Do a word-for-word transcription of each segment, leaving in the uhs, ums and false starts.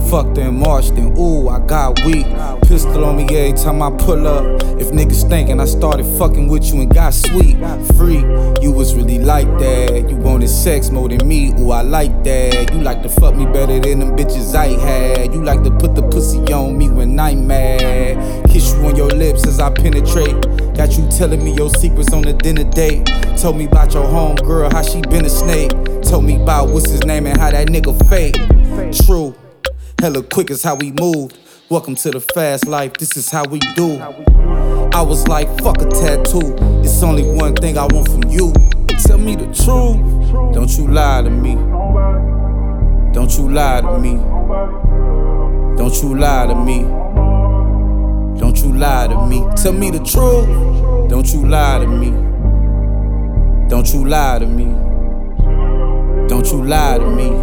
Fucked in March, then ooh, I got weak. Pistol on me every time I pull up. If niggas thinking I started fucking with you and got sweet. Free, you was really like that. You wanted sex more than me, ooh, I like that. You like to fuck me better than them bitches I had. You like to put the pussy on me when I'm mad. Kiss you on your lips as I penetrate. Got you telling me your secrets on the dinner date. Told me about your homegirl, how she been a snake. Told me about what's his name and how that nigga fake. True, hella quick is how we move. Welcome to the fast life, this is how we do. I was like, fuck a tattoo. It's only one thing I want from you. Tell me the truth. Don't you lie to me. Don't you lie to me. Don't you lie to me. Don't you lie to me. Tell me the truth. Don't you lie to me. Don't you lie to me. Don't you lie to me.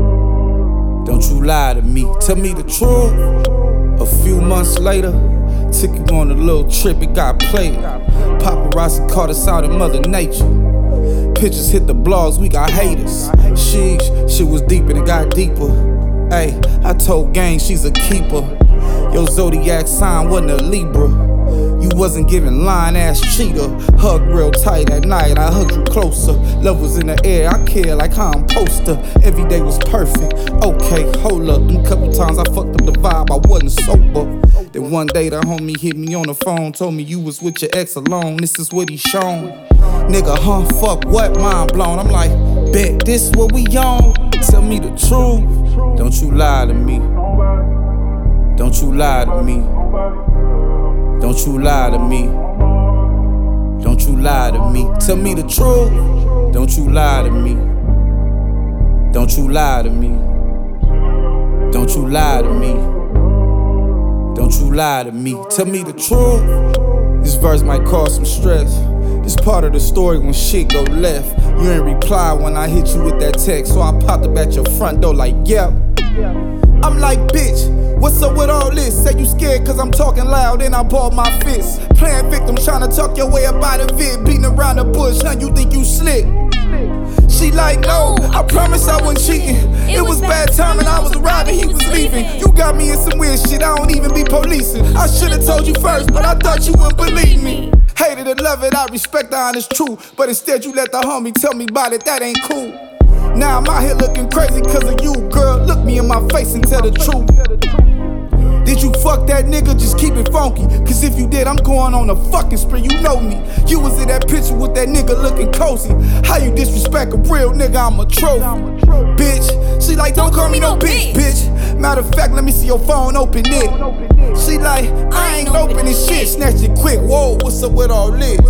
Don't you lie to me. Tell me the truth. A few months later, took you on a little trip, it got played. Paparazzi caught us out in Mother Nature. Pictures hit the blogs, we got haters. Sheesh, shit was deep and it got deeper. Ayy, I told gang she's a keeper. Your zodiac sign wasn't a Libra. You wasn't giving line ass cheater. Hug real tight at night, I hugged you closer. Love was in the air, I care like how I'm poster. Every day was perfect, okay, hold up. Them couple times I fucked up the vibe, I wasn't sober. Then one day the homie hit me on the phone, told me you was with your ex alone, this is what he shown. Nigga, huh, fuck what, mind blown. I'm like, bet, this what we on? Tell me the truth. Don't you lie to me. Don't you lie to me. Don't you lie to me. Don't you lie to me. Tell me the truth. Don't you lie to me. Don't you lie to me. Don't you lie to me. Don't you lie to me. Tell me the truth. This verse might cause some stress. This part of the story when shit go left. You ain't reply when I hit you with that text, so I popped up at your front door like, yeah. I'm like, bitch, what's up with all this? Say you scared cause I'm talking loud and I ball my fist. Playing victim, trying to talk your way up out of it. Beating around the bush, huh, you think you slick? She like, no, I promise I wasn't cheating. It was bad timing, I was arriving, he was leaving. You got me in some weird shit, I don't even be policing. I should've told you first, but I thought you wouldn't believe me. Hate it or love it, I respect the honest truth. But instead you let the homie tell me about it, that ain't cool. Now I'm out here looking crazy cause of you, girl. Look me in my face and tell the truth. Did you fuck that nigga? Just keep it funky. Cause if you did, I'm going on a fucking spree, you know me. You was in that picture with that nigga looking cozy. How you disrespect a real nigga, I'm a trophy. Bitch, she like, don't call me no bitch, bitch. Matter of fact, let me see your phone, open it. She like, I ain't opening shit. Snatched it quick, whoa, what's up with all this?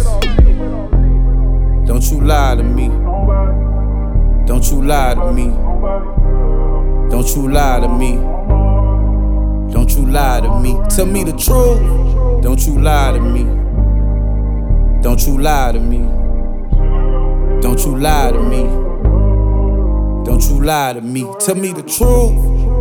Don't you lie to me. Don't you lie to me. Don't you lie to me. Don't you lie to me. Tell me the truth. Don't you lie to me. Don't you lie to me. Don't you lie to me. Don't you lie to me. Tell me the truth.